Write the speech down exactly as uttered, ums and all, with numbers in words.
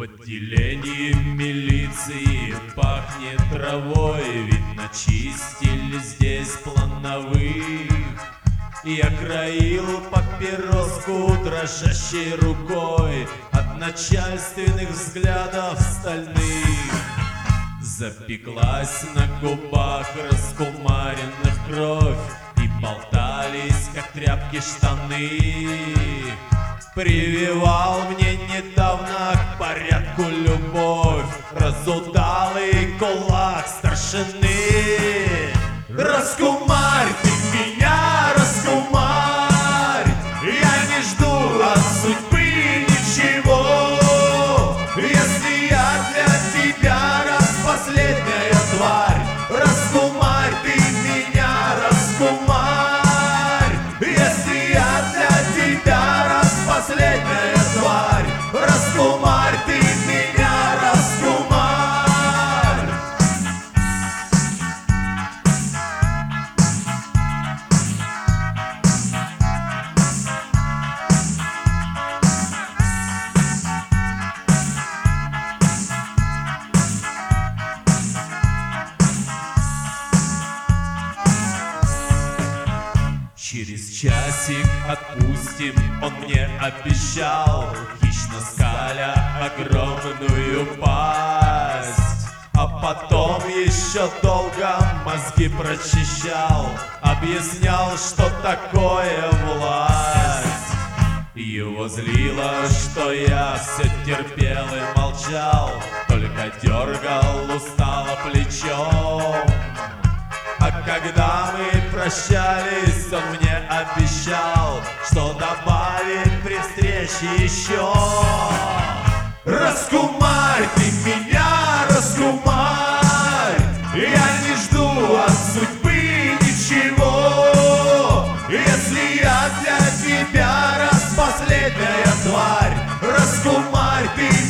В отделении милиции пахнет травой, видно, чистили здесь плановых. Я краил папироску дрожащей рукой от начальственных взглядов стальных. Запеклась на губах раскумаренных кровь, и болтались, как тряпки, штаны. Прививал мне недавно к порядку любовь разудалый кулак старшины. Раскумарь ты меня, раскумарь, я не жду от судьбы ничего. Если я для тебя раз последняя тварь, раскумарь ты меня, раскумарь. Если я для тебя раз последняя тварь, раскумарь ты меня, раскумарь. Через часик отпустим, он мне обещал, хищно скаля огромную пасть. А потом еще долго мозги прочищал, объяснял, что такое власть. Его злило, что я все терпел и молчал, только дергал устало плечом. А когда мы прощались, он мне обещал, что добавит при встрече еще. Раскумарь ты меня, раскумарь, я не жду от судьбы ничего. Если я для тебя раз последняя тварь, раскумарь ты